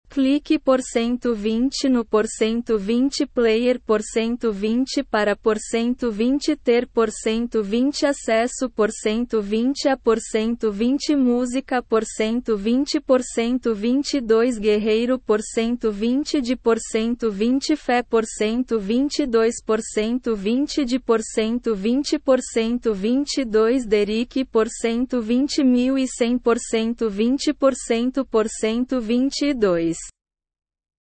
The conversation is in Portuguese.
Clique por 120 no por 120 player por 120 para por 120 ter por 120 acesso por 120 a por 120 música por 122 guerreiro por 120 de por 120 fé por 122 por 120 de por 122 Derrick por 120.100 por 120 por 122